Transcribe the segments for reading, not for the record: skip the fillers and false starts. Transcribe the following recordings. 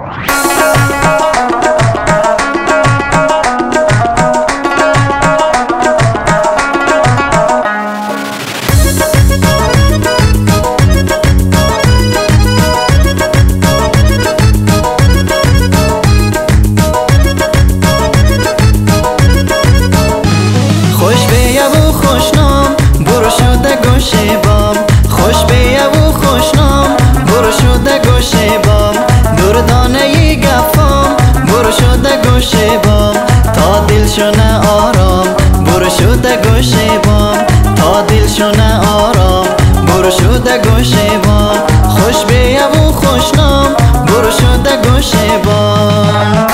شونه آرام برو شده گوشه بام تا دل شونه آرام برو شده گوشه بام خوش بیا و خوشنام برو شده گوشه بام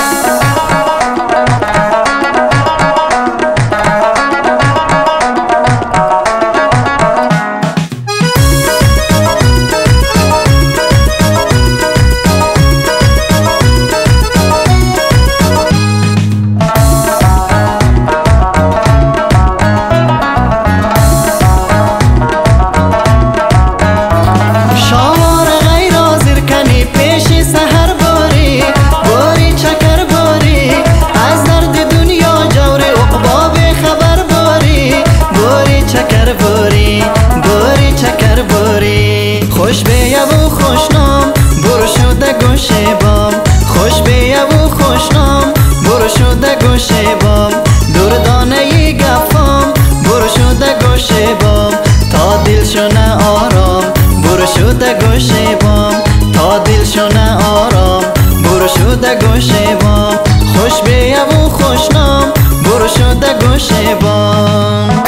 خوش بیا و خوشنام برو شده گوشه بام خوش بیا و خوشنام برو شده گوشه بام دردانه گفام برو شده گوشه بام تا دل شونه آرام برو شده گوشه بام تا دل شونه آرام برو شده گوشه بام خوش بیا و خوشنام برو شده گوشه بام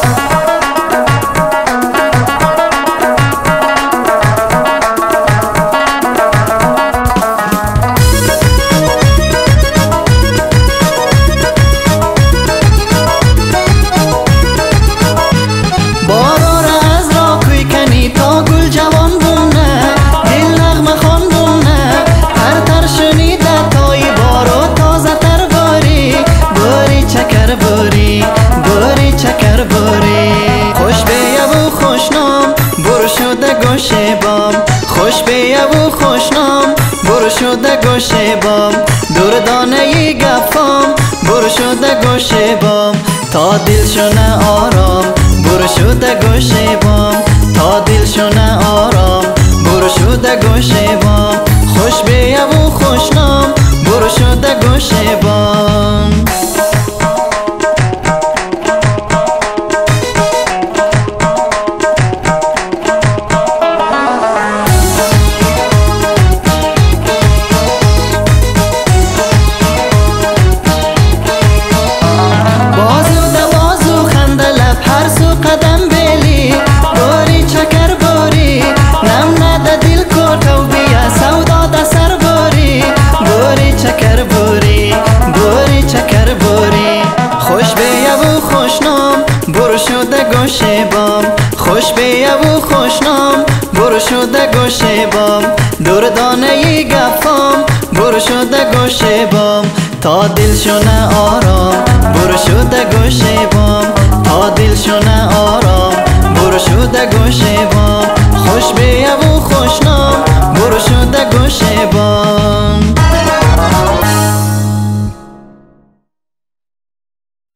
گوشه بام خوش بیا و خوشنام برو شده گوشه بام دردانه گفام برو شده گوشه بام تا دل شونه آرام برو شده گوشه بام تا دل شونه آرام برو شده گوشه بام خوش بیا و خوشنام برو شده گوشه بام برو شده گوشه بام خوش بیا و خوشنام برو شده گوشه بام دردانه گفام برو شده گوشه بام تا دل شونه آرام برو شده گوشه بام تا دل شونه آرام برو شده گوشه